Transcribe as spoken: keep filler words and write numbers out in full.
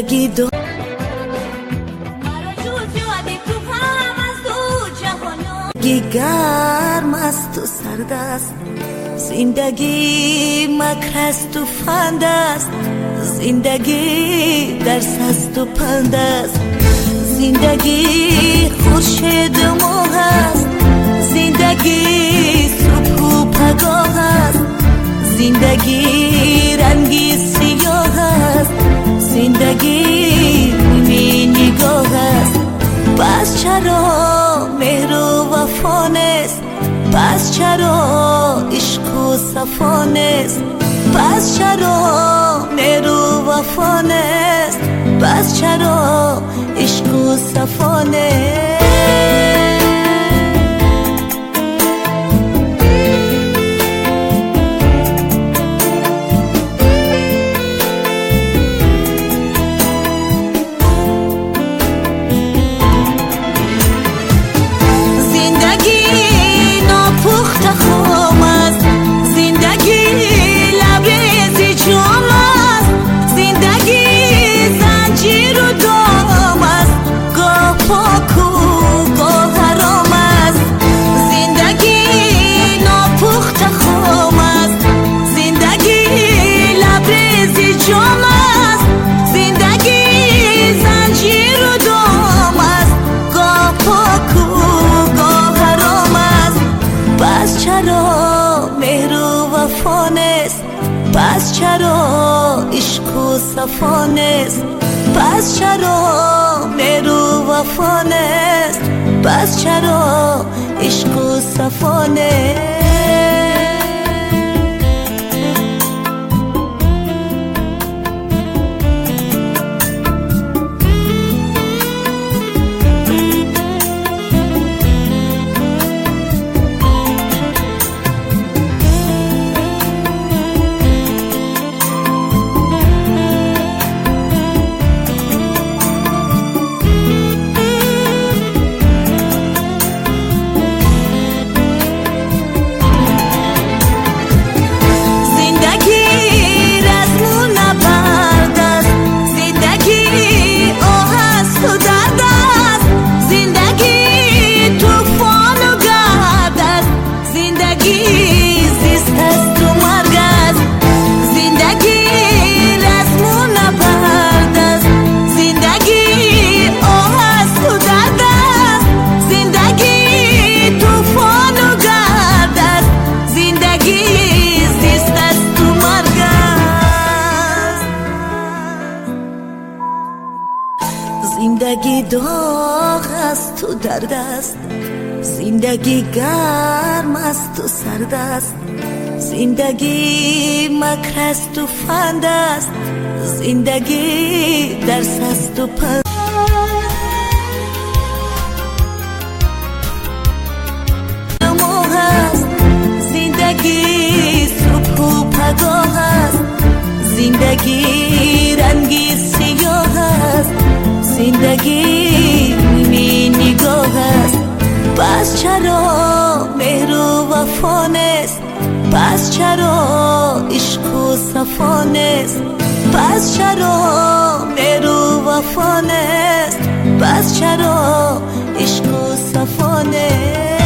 زندگی دو گرم است و سرد است، زندگی مکر است و فند است، زندگی درس است و پند است، زندگی خورشید و ماه است، زندگی صبح و پگاه است، زندگی رنگی سیاه است، زندگی نیمه نگاه است. پس چرا مهر و وفا نیست؟ پس چرا عشق و صفا نیست؟ پس چرا مهر و وفا نیست؟ پس چرا عشق و صفا نیست؟ پس چرا عشق و صفا نیست؟ پس چرا مهر و وفا نیست؟ پس چرا عشق و صفا نیست؟ زندگی داغ است و درد است، زندگی گرم است و سرد است، زندگی مکر است و فند است، زندگی درس است و پند. زندگی صبح و پگاه است، زندگی رنگی سیاه است، زندگی نیمه نگاه است. پس چرا مهر و وفا نیست؟ پس چرا عشق و صفا نیست؟ پس چرا مهر و وفا نیست؟ پس چرا عشق و صفا نیست؟